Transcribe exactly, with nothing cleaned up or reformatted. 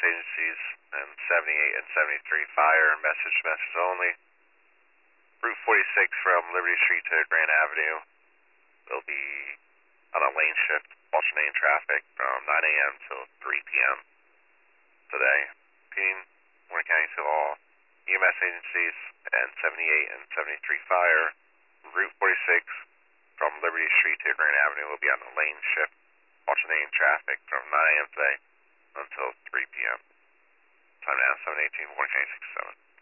agencies and seventy-eight and seventy-three fire, message message only. Route forty-six from Liberty Street to Grand Avenue will be on a lane shift, alternating traffic from nine a m till three p m today. Repeating, Warren County to all E M S agencies and seventy-eight and seventy-three fire. Route forty-six from Liberty Street to Grand Avenue will be on a lane shift, alternating traffic from nine a m today until three p m Time now, seven eighteen, Warren County six seven.